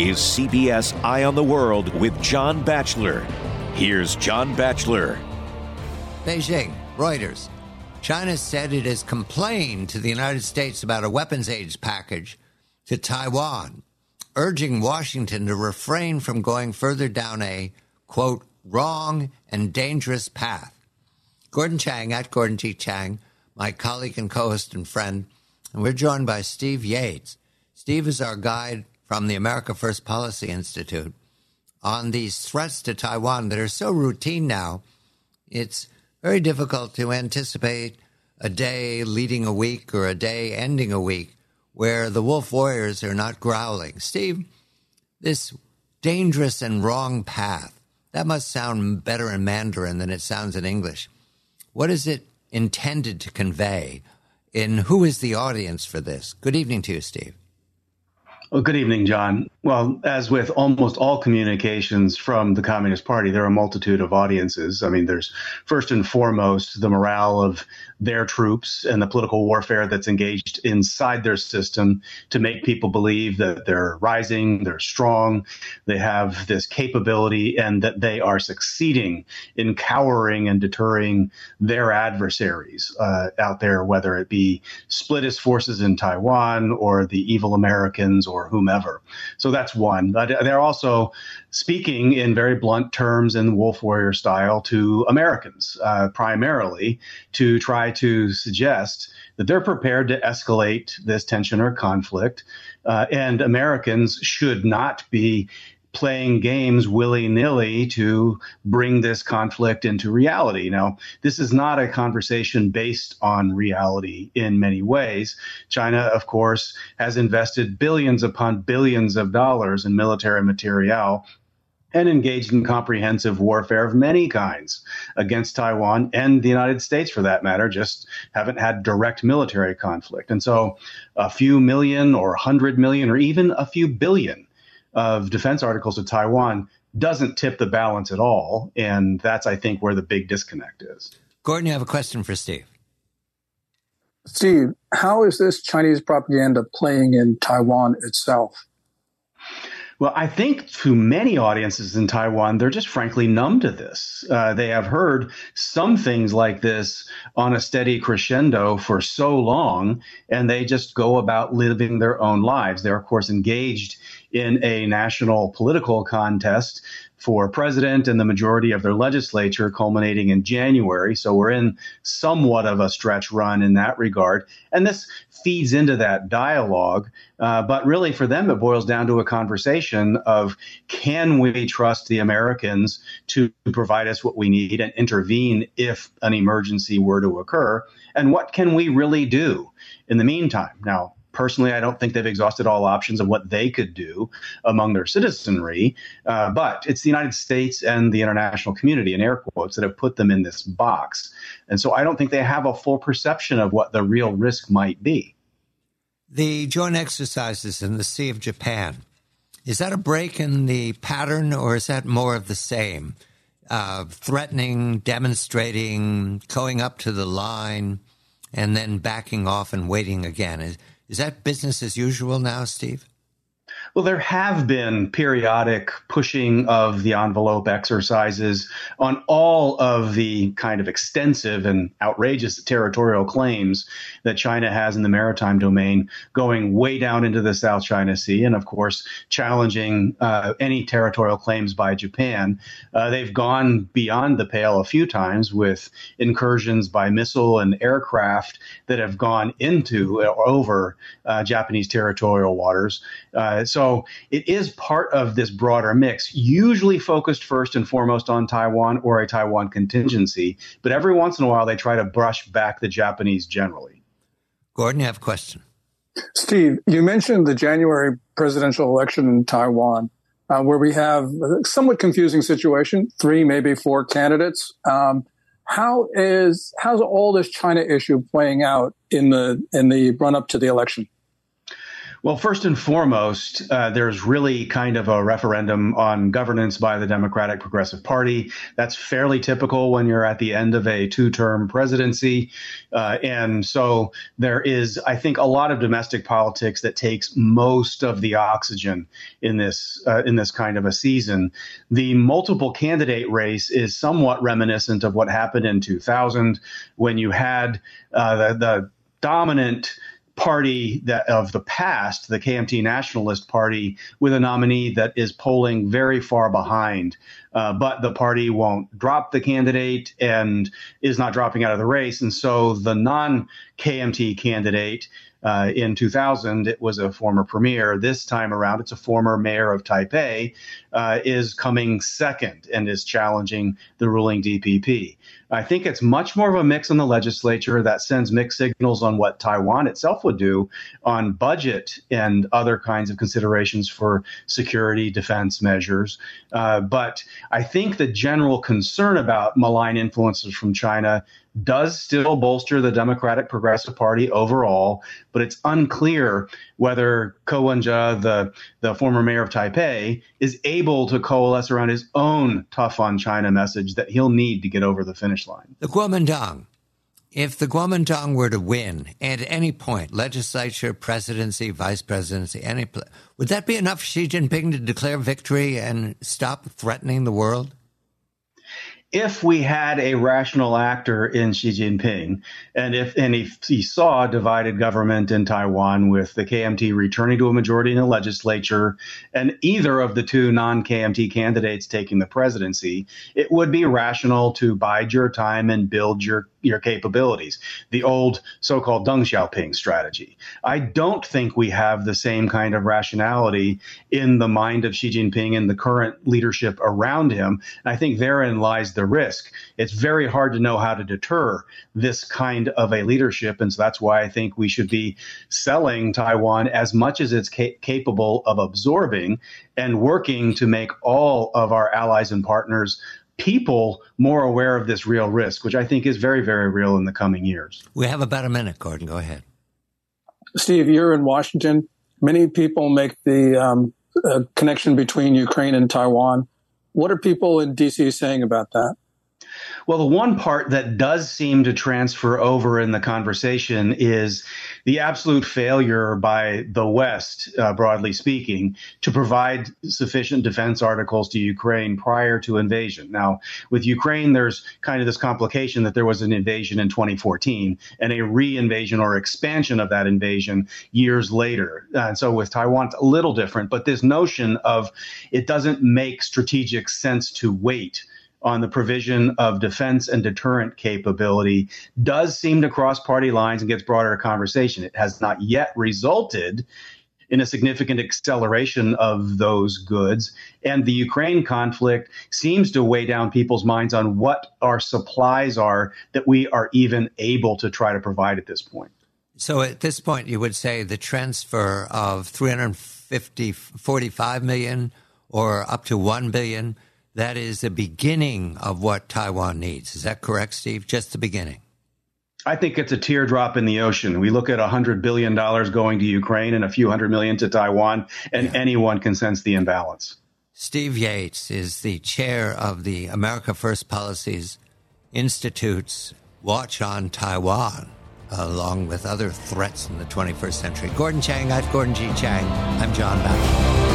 is CBS Eye on the World with John Batchelor. Here's John Batchelor. Beijing, Reuters. China said it has complained to the United States about a weapons aid package to Taiwan, urging Washington to refrain from going further down a, quote, wrong and dangerous path. Gordon Chang, at Gordon G. Chang, my colleague and co-host and friend, and we're joined by Steve Yates. Steve is our guide from the America First Policy Institute on these threats to Taiwan that are so routine now, it's very difficult to anticipate a day leading a week or a day ending a week where the wolf warriors are not growling. Steve, this dangerous and wrong path, that must sound better in Mandarin than it sounds in English. What is it intended to convey? And who is the audience for this? Good evening to you, Steve. Well, good evening, John. Well, as with almost all communications from the Communist Party, there are a multitude of audiences. I mean, there's first and foremost the morale of their troops and the political warfare that's engaged inside their system to make people believe that they're rising, they're strong, they have this capability, and that they are succeeding in cowering and deterring their adversaries out there, whether it be splittist forces in Taiwan or the evil Americans or whomever. So that's one. But they're also speaking in very blunt terms in wolf warrior style to Americans, primarily to try to suggest that they're prepared to escalate this tension or conflict, and Americans should not be playing games willy-nilly to bring this conflict into reality. Now, this is not a conversation based on reality in many ways. China, of course, has invested billions upon billions of dollars in military materiel and engaged in comprehensive warfare of many kinds against Taiwan and the United States, for that matter, just haven't had direct military conflict. And so a few million or 100 million or even a few billion of defense articles to Taiwan doesn't tip the balance at all. And that's, I think, where the big disconnect is. Gordon, you have a question for Steve. Steve, how is this Chinese propaganda playing in Taiwan itself? Well, I think to many audiences in Taiwan, they're just frankly numb to this. They have heard some things like this on a steady crescendo for so long, and they just go about living their own lives. They're, of course, engaged in a national political contest for president and the majority of their legislature culminating in January. So we're in somewhat of a stretch run in that regard. And this feeds into that dialogue. But really for them, it boils down to a conversation of, can we trust the Americans to provide us what we need and intervene if an emergency were to occur? And what can we really do in the meantime? Now, personally, I don't think they've exhausted all options of what they could do among their citizenry, but it's the United States and the international community, in air quotes, that have put them in this box. And so I don't think they have a full perception of what the real risk might be. The joint exercises in the Sea of Japan, is that a break in the pattern, or is that more of the same? Threatening, demonstrating, going up to the line, and then backing off and waiting again. Is that business as usual now, Steve? Well, there have been periodic pushing of the envelope exercises on all of the kind of extensive and outrageous territorial claims that China has in the maritime domain, going way down into the South China Sea, and of course, challenging any territorial claims by Japan. They've gone beyond the pale a few times with incursions by missile and aircraft that have gone into or over Japanese territorial waters. So it is part of this broader mix, usually focused first and foremost on Taiwan or a Taiwan contingency. But every once in a while, they try to brush back the Japanese generally. Gordon, you have a question. Steve, you mentioned the January presidential election in Taiwan, where we have a somewhat confusing situation, 3, maybe 4 candidates. How's all this China issue playing out in the run-up to the election? Well, first and foremost, there's really kind of a referendum on governance by the Democratic Progressive Party. That's fairly typical when you're at the end of a two-term presidency. And so there is, I think, a lot of domestic politics that takes most of the oxygen in this kind of a season. The multiple candidate race is somewhat reminiscent of what happened in 2000 when you had the dominant party that of the past, the KMT Nationalist Party, with a nominee that is polling very far behind. But the party won't drop the candidate and is not dropping out of the race. And so the non-KMT candidate in 2000, it was a former premier. This time around, it's a former mayor of Taipei, is coming second and is challenging the ruling DPP. I think it's much more of a mix in the legislature that sends mixed signals on what Taiwan itself would do on budget and other kinds of considerations for security defense measures. But I think the general concern about malign influences from China does still bolster the Democratic Progressive Party overall, but it's unclear whether Ko Wen-je, the former mayor of Taipei, is able to coalesce around his own tough on China message that he'll need to get over the finish line. The Kuomintang. If the Kuomintang were to win at any point, legislature, presidency, vice presidency, would that be enough for Xi Jinping to declare victory and stop threatening the world? If we had a rational actor in Xi Jinping, and if he saw a divided government in Taiwan with the KMT returning to a majority in the legislature and either of the two non-KMT candidates taking the presidency, it would be rational to bide your time and build your capabilities, the old so-called Deng Xiaoping strategy. I don't think we have the same kind of rationality in the mind of Xi Jinping and the current leadership around him. And I think therein lies the risk. It's very hard to know how to deter this kind of a leadership. And so that's why I think we should be selling Taiwan as much as it's capable of absorbing and working to make all of our allies and partners people more aware of this real risk, which I think is very, very real in the coming years. We have about a minute, Gordon. Go ahead. Steve, you're in Washington. Many people make the connection between Ukraine and Taiwan. What are people in D.C. saying about that? Well, the one part that does seem to transfer over in the conversation is the absolute failure by the West, broadly speaking, to provide sufficient defense articles to Ukraine prior to invasion. Now, with Ukraine, there's kind of this complication that there was an invasion in 2014 and a re-invasion or expansion of that invasion years later. And so with Taiwan, it's a little different. But this notion of it doesn't make strategic sense to wait on the provision of defense and deterrent capability does seem to cross party lines and gets broader conversation. It has not yet resulted in a significant acceleration of those goods. And the Ukraine conflict seems to weigh down people's minds on what our supplies are that we are even able to try to provide at this point. So at this point, you would say the transfer of $345 million or up to $1 billion, that is the beginning of what Taiwan needs. Is that correct, Steve? Just the beginning? I think it's a teardrop in the ocean. We look at $100 billion going to Ukraine and a few $100 million to Taiwan, and anyone can sense the imbalance. Steve Yates is the chair of the America First Policies Institute's Watch on Taiwan, along with other threats in the 21st century. Gordon Chang, I'm Gordon G. Chang. I'm John Batchelor.